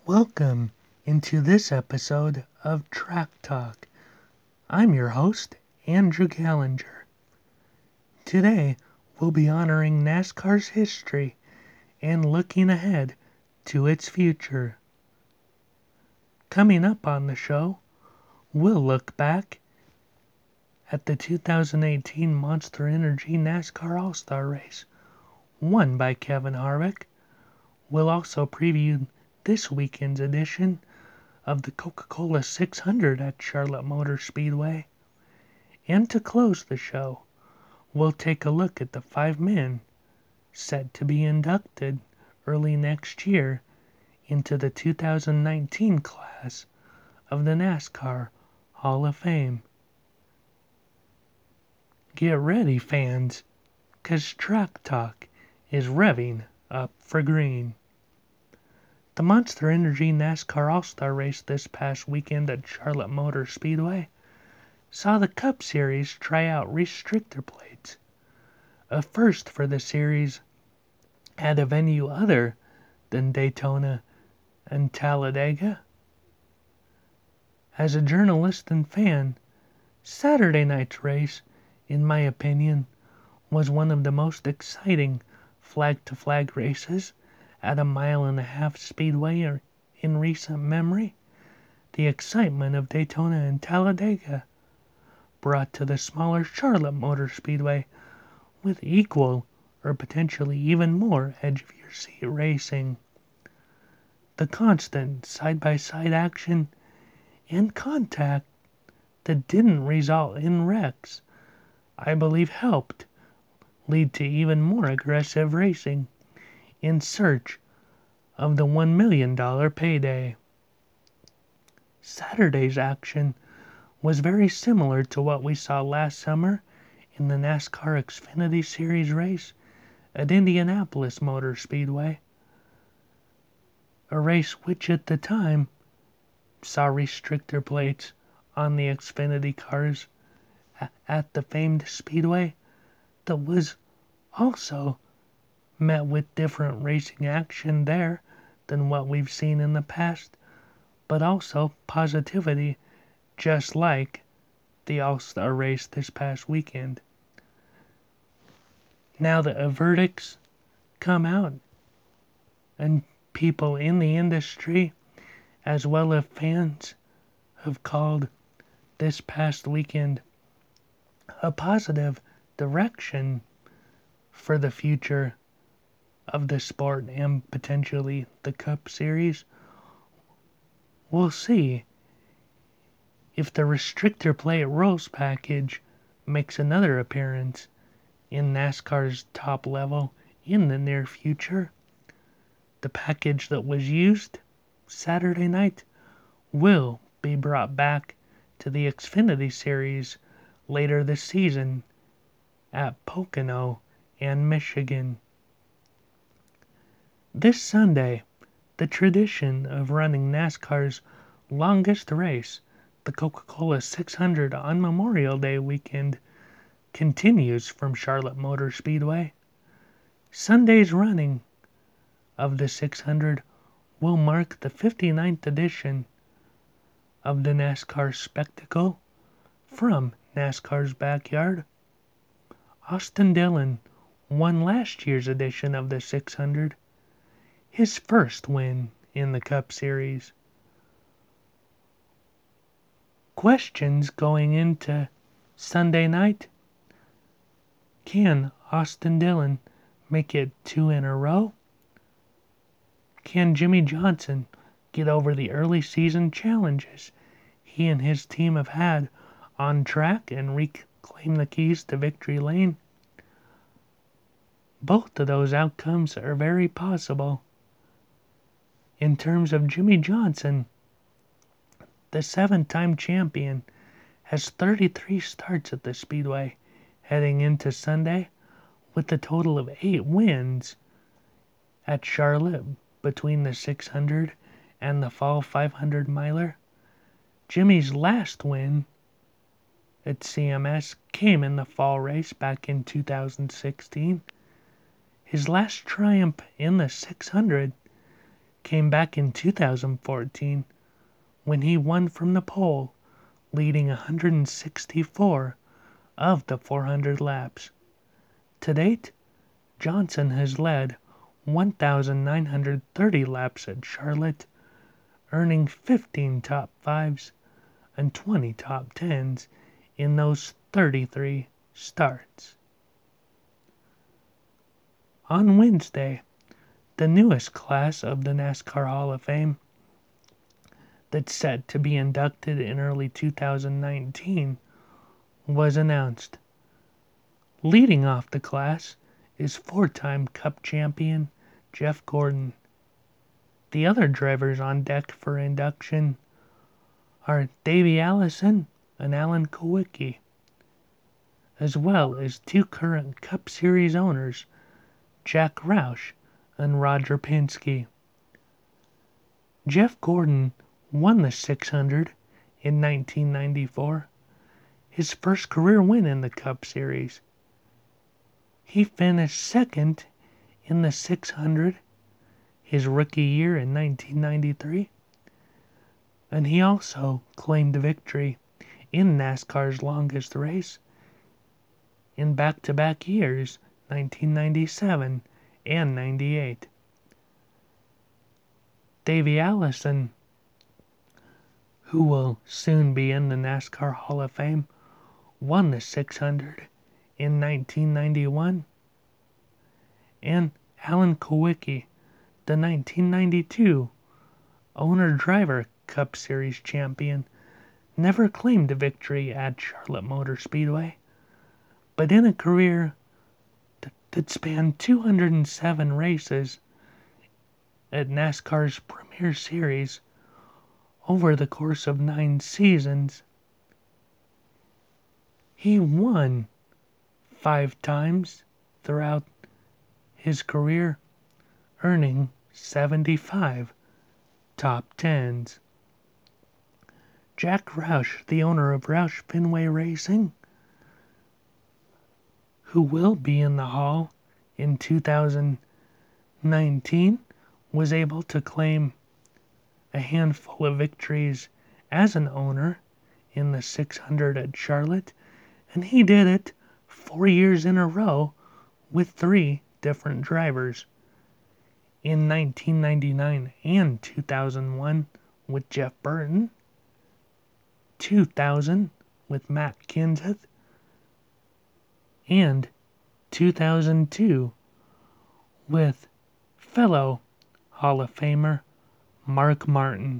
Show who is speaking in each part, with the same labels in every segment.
Speaker 1: Welcome into this episode of Track Talk. I'm your host, Andrew Gallinger. Today, we'll be honoring NASCAR's history and looking ahead to its future. Coming up on the show, we'll look back at the 2018 Monster Energy NASCAR All-Star Race, won by Kevin Harvick. We'll also preview this weekend's edition of the Coca-Cola 600 at Charlotte Motor Speedway. And to close the show, we'll take a look at the 5 men set to be inducted early next year into the 2019 class of the NASCAR Hall of Fame. Get ready, fans, 'cause Track Talk is revving up for green. The Monster Energy NASCAR All-Star Race this past weekend at Charlotte Motor Speedway saw the Cup Series try out restrictor plates, a first for the series at a venue other than Daytona and Talladega. As a journalist and fan, Saturday night's race, in my opinion, was one of the most exciting flag-to-flag races at a mile-and-a-half speedway in recent memory. The excitement of Daytona and Talladega brought to the smaller Charlotte Motor Speedway with equal or potentially even more edge-of-your-seat racing. The constant side-by-side action and contact that didn't result in wrecks, I believe, helped lead to even more aggressive racing in search of the $1 million payday. Saturday's action was very similar to what we saw last summer in the NASCAR Xfinity Series race at Indianapolis Motor Speedway, a race which at the time saw restrictor plates on the Xfinity cars at the famed speedway that was also met with different racing action there than what we've seen in the past, but also positivity, just like the All-Star race this past weekend. Now that the verdicts come out, and people in the industry, as well as fans, have called this past weekend a positive direction for the future of the sport and potentially the Cup Series, we'll see if the restrictor plate rules package makes another appearance in NASCAR's top level in the near future. The package that was used Saturday night will be brought back to the Xfinity Series later this season at Pocono and Michigan. This Sunday, the tradition of running NASCAR's longest race, the Coca-Cola 600 on Memorial Day weekend, continues from Charlotte Motor Speedway. Sunday's running of the 600 will mark the 59th edition of the NASCAR spectacle from NASCAR's backyard. Austin Dillon won last year's edition of the 600, his first win in the Cup Series. Questions going into Sunday night: can Austin Dillon make it 2 in a row? Can Jimmie Johnson get over the early season challenges he and his team have had on track and reclaim the keys to victory lane? Both of those outcomes are very possible. In terms of Jimmie Johnson, the 7-time champion has 33 starts at the Speedway heading into Sunday, with a total of 8 wins at Charlotte between the 600 and the Fall 500 miler. Jimmie's last win at CMS came in the fall race back in 2016. His last triumph in the 600 came back in 2014 when he won from the pole, leading 164 of the 400 laps. To date, Johnson has led 1,930 laps at Charlotte, earning 15 top 5s and 20 top 10s in those 33 starts. On Wednesday, the newest class of the NASCAR Hall of Fame that's set to be inducted in early 2019 was announced. Leading off the class is four-time Cup champion Jeff Gordon. The other drivers on deck for induction are Davey Allison and Alan Kulwicki, as well as two current Cup Series owners, Jack Roush and Roger Penske. Jeff Gordon won the 600 in 1994, his first career win in the Cup Series. He finished second in the 600 his rookie year in 1993, and he also claimed victory in NASCAR's longest race in back-to-back years, 1997 and 98. Davey Allison, who will soon be in the NASCAR Hall of Fame, won the 600 in 1991, and Alan Kulwicki, the 1992 owner-driver Cup Series champion, never claimed a victory at Charlotte Motor Speedway, but in a career that spanned 207 races at NASCAR's Premier Series over the course of 9 seasons, he won 5 times throughout his career, earning 75 top 10s. Jack Roush, the owner of Roush Fenway Racing, who will be in the Hall in 2019, was able to claim a handful of victories as an owner in the 600 at Charlotte, and he did it 4 years in a row with 3 different drivers. In 1999 and 2001 with Jeff Burton, 2000 with Matt Kenseth, and 2002 with fellow Hall of Famer Mark Martin.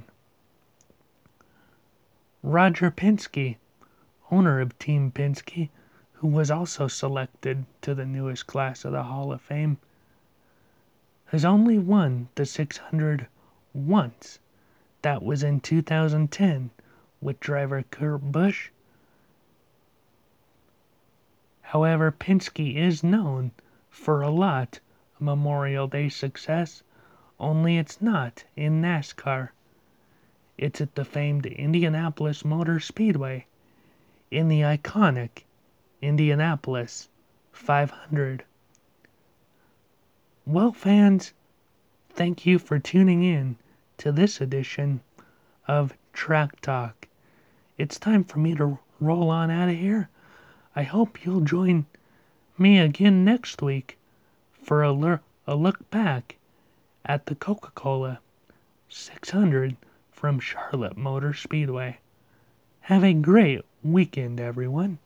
Speaker 1: Roger Penske, owner of Team Penske, who was also selected to the newest class of the Hall of Fame, has only won the 600 once. That was in 2010 with driver Kurt Busch. However, Penske is known for a lot of Memorial Day success, only it's not in NASCAR. It's at the famed Indianapolis Motor Speedway in the iconic Indianapolis 500. Well, fans, thank you for tuning in to this edition of Track Talk. It's time for me to roll on out of here. I hope you'll join me again next week for a look back at the Coca-Cola 600 from Charlotte Motor Speedway. Have a great weekend, everyone.